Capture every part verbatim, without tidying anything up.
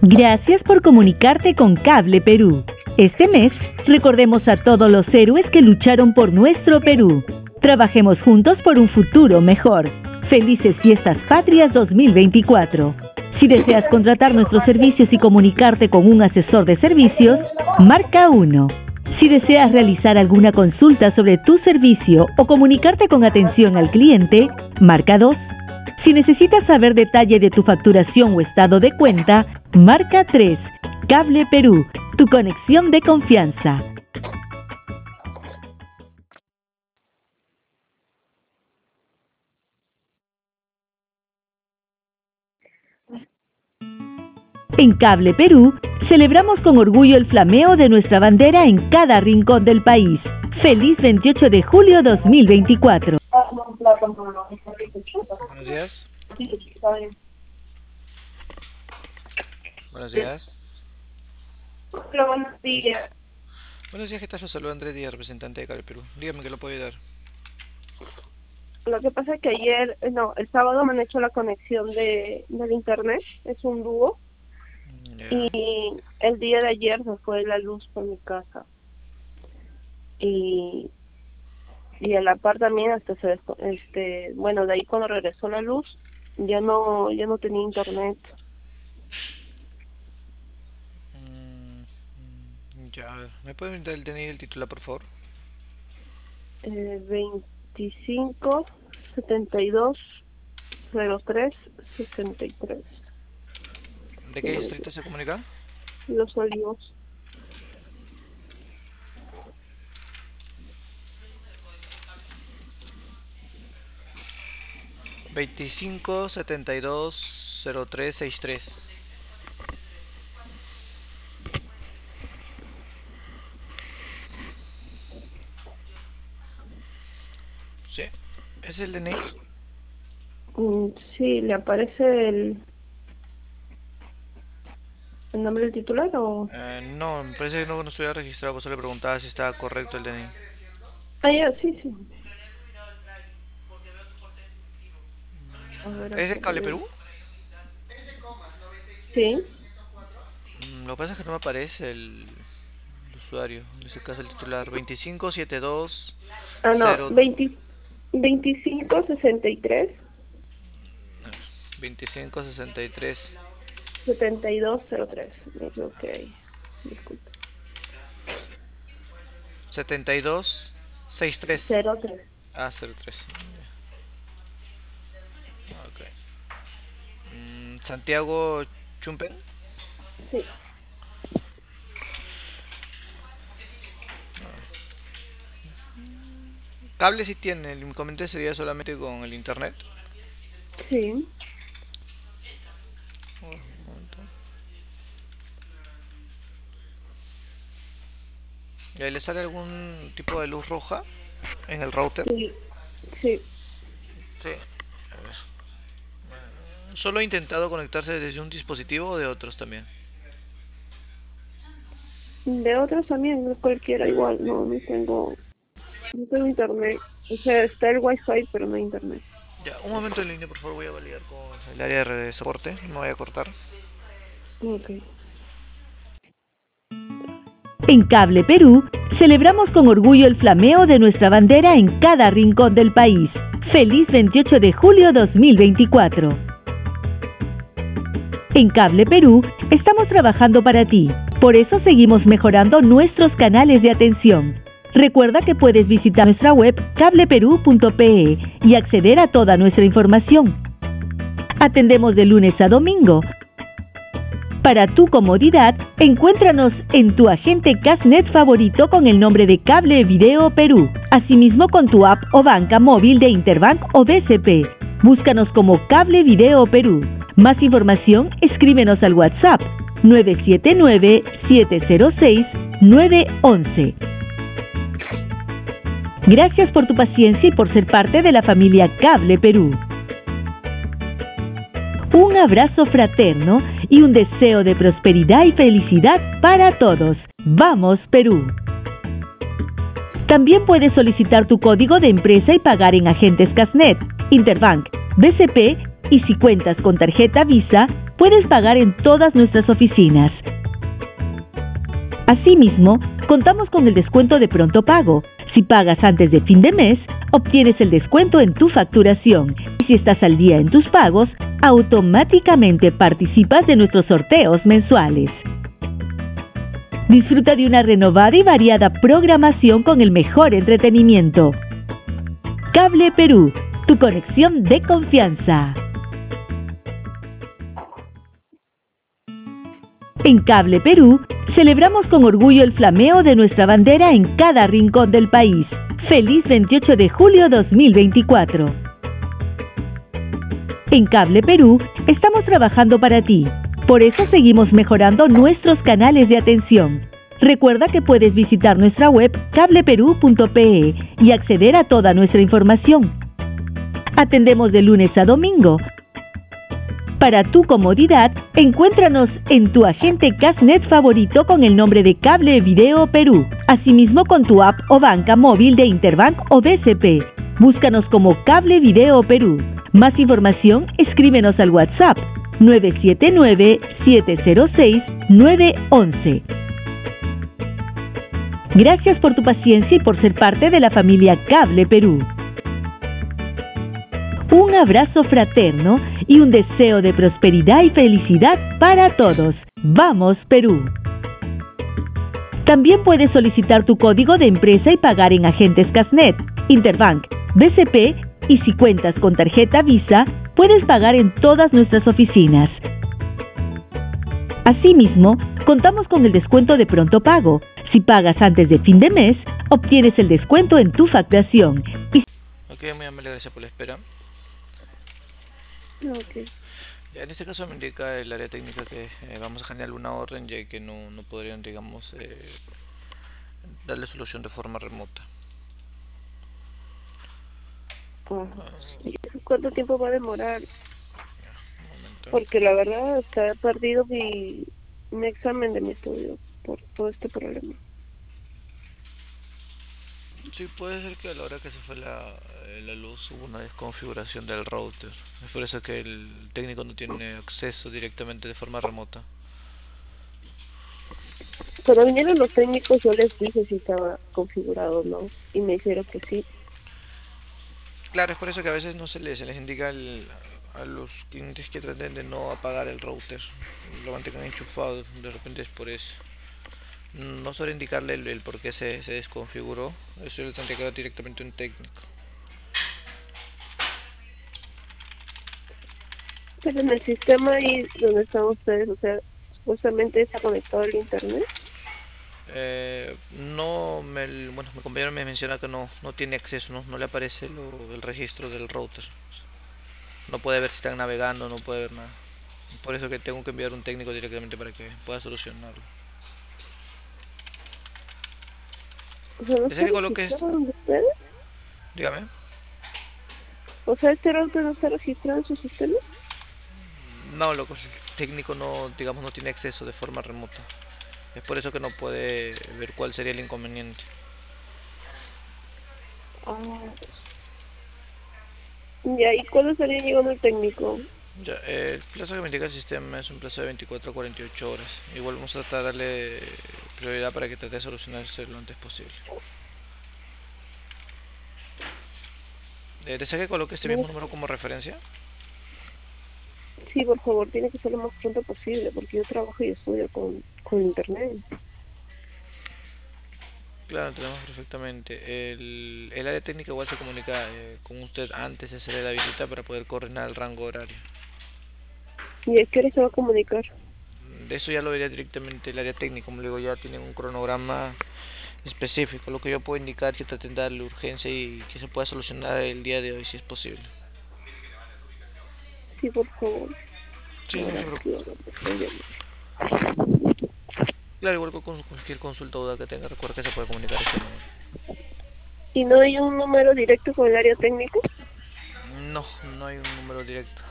Gracias por comunicarte con Cable Perú. Este mes, recordemos a todos los héroes que lucharon por nuestro Perú. Trabajemos juntos por un futuro mejor. Felices Fiestas Patrias dos mil veinticuatro. Si deseas contratar nuestros servicios y comunicarte con un asesor de servicios, marca uno. Si deseas realizar alguna consulta sobre tu servicio o comunicarte con atención al cliente, marca dos. Si necesitas saber detalle de tu facturación o estado de cuenta, marca tres. Cable Perú, tu conexión de confianza. En Cable Perú, celebramos con orgullo el flameo de nuestra bandera en cada rincón del país. Feliz veintiocho de julio dos mil veinticuatro. Buenos días. Buenos días. Hola, buenos días. Buenos días, ¿qué tal? Los saluda Andrés Díaz, representante de Cable Perú. Dígame que lo puedo ayudar. Lo que pasa es que ayer, no, el sábado me han hecho la conexión de del internet, es un dúo, Ya. y el día de ayer se fue la luz por mi casa. Y, y a la par también hasta se desco- este, bueno, de ahí cuando regresó la luz, ya no, ya no tenía internet. Mm, mm, ya, a ver, ¿me puede brindar el D N I del titular, por favor? Eh, veinticinco setenta y dos cero tres sesenta y tres. ¿De qué distrito se comunica? Los Olivos. veinticinco setenta y dos cero tres sesenta y tres. Sí, ¿es el D N I? Mm, sí, le aparece el, el nombre del titular o... Eh, no, me parece que no, no estoy registrado, por eso le preguntaba si estaba correcto el D N I. Ah, ya, sí, sí. A ver, ¿Es de acá Cable le- Perú? Sí. Mm, lo que pasa es que no me aparece el, el usuario, en este caso el titular. veinticinco setenta y dos Ah, no, cero veinte, veinticinco sesenta y tres veinticinco sesenta y tres. setenta y dos cero tres. Me equivoqué. Disculpe. setenta y dos sesenta y tres. cero tres. Ah, cero tres. Ok. Mm, Santiago Chumpen. Sí. Cable sí tiene, el inconveniente sería solamente con el internet. Sí. Oh, un momento. ¿Y ahí le sale algún tipo de luz roja en el router? Sí. Sí. Sí. A ver. ¿Solo ha intentado conectarse desde un dispositivo o de otros también? De otros también, no cualquiera igual. No, no tengo, no tengo internet. O sea, está el wifi, pero no hay internet. Ya, un momento en línea, por favor, voy a validar con el área de soporte, no me voy a cortar. Ok. En Cable Perú, celebramos con orgullo el flameo de nuestra bandera en cada rincón del país. Feliz veintiocho de julio dos mil veinticuatro. En Cable Perú, estamos trabajando para ti. Por eso seguimos mejorando nuestros canales de atención. Recuerda que puedes visitar nuestra web cable perú punto pe y acceder a toda nuestra información. Atendemos de lunes a domingo. Para tu comodidad, encuéntranos en tu agente Casnet favorito con el nombre de Cable Video Perú. Asimismo con tu app o banca móvil de Interbank o B C P. Búscanos como Cable Video Perú. Más información, escríbenos al WhatsApp nueve siete nueve, siete cero seis, nueve uno uno. Gracias por tu paciencia y por ser parte de la familia Cable Perú. Un abrazo fraterno y un deseo de prosperidad y felicidad para todos. ¡Vamos, Perú! También puedes solicitar tu código de empresa y pagar en agentes Casnet, Interbank, B C P Y si cuentas con tarjeta Visa, puedes pagar en todas nuestras oficinas. Asimismo, contamos con el descuento de pronto pago. Si pagas antes de fin de mes, obtienes el descuento en tu facturación. Y si estás al día en tus pagos, automáticamente participas de nuestros sorteos mensuales. Disfruta de una renovada y variada programación con el mejor entretenimiento. Cable Perú, tu conexión de confianza. En Cable Perú, celebramos con orgullo el flameo de nuestra bandera en cada rincón del país. ¡Feliz veintiocho de julio dos mil veinticuatro! En Cable Perú, estamos trabajando para ti. Por eso seguimos mejorando nuestros canales de atención. Recuerda que puedes visitar nuestra web cable perú punto pe y acceder a toda nuestra información. Atendemos de lunes a domingo. Para tu comodidad, encuéntranos en tu agente Casnet favorito con el nombre de Cable Video Perú. Asimismo con tu app o banca móvil de Interbank o B C P. Búscanos como Cable Video Perú. Más información, escríbenos al WhatsApp nueve siete nueve, siete cero seis, nueve uno uno. Gracias por tu paciencia y por ser parte de la familia Cable Perú. Un abrazo fraterno y un deseo de prosperidad y felicidad para todos. ¡Vamos, Perú! También puedes solicitar tu código de empresa y pagar en agentes Casnet, Interbank, B C P y si cuentas con tarjeta Visa, puedes pagar en todas nuestras oficinas. Asimismo, contamos con el descuento de pronto pago. Si pagas antes de fin de mes, obtienes el descuento en tu facturación. Y... Ok, muy amable, gracias por la espera. Okay. En este caso me indica el área técnica que eh, vamos a generar una orden, ya que no, no podrían, digamos, eh, darle solución de forma remota. Uh, ¿Cuánto tiempo va a demorar? Un momento. Porque la verdad está he perdido mi, mi examen de mi estudio por todo este problema. Sí, puede ser que a la hora que se fue la, eh, la luz hubo una desconfiguración del router. Es por eso que el técnico no tiene acceso directamente de forma remota. Cuando vinieron los técnicos yo les dije si estaba configurado o no y me dijeron que sí. Claro, es por eso que a veces no se les, se les indica el, a los clientes que traten de no apagar el router, lo mantengan enchufado, de repente es por eso. No suele indicarle el, el por qué se, se desconfiguró, eso lo tendría que ver directamente un técnico. Pero en el sistema ahí donde están ustedes, o sea, supuestamente está conectado al internet. Eh, no, me, bueno, mi compañero me menciona que no, no tiene acceso, no, no le aparece lo, el registro del router. No puede ver si están navegando, no puede ver nada. Por eso que tengo que enviar un técnico directamente para que pueda solucionarlo. O sea, ¿no Desea está que coloques, registrado donde ustedes? dígame. O sea, ¿este router no está registrado en su sistema? No, loco, el técnico no, digamos, no tiene acceso de forma remota. Es por eso que no puede ver cuál sería el inconveniente. Ah. Ya, ¿y cuándo estaría llegando el técnico? Ya, eh, el plazo que me indica el sistema es un plazo de veinticuatro a cuarenta y ocho horas. Igual vamos a tratar de darle prioridad para que trate de solucionarse lo antes posible. Eh, ¿Desea que coloque este mismo número como referencia? Sí, por favor, tiene que ser lo más pronto posible, porque yo trabajo y estudio con, con internet. Claro, entendemos perfectamente. El, el área técnica igual se comunica eh, con usted antes de hacerle la visita para poder coordinar el rango horario. ¿Y a qué hora se va a comunicar? De eso ya lo vería directamente el área técnica, como le digo, ya tienen un cronograma específico. Lo que yo puedo indicar que traten de darle urgencia y que se pueda solucionar el día de hoy si es posible. Sí, por favor. Sí, no se preocupe. Claro, igual con cualquier consulta o duda que tenga, recuerda que se puede comunicar a este número. ¿Y no hay un número directo con el área técnico? No, no hay un número directo.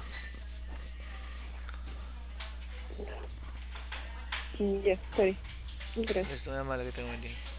Ya, está bien. Gracias. Esto es mala que tengo en día.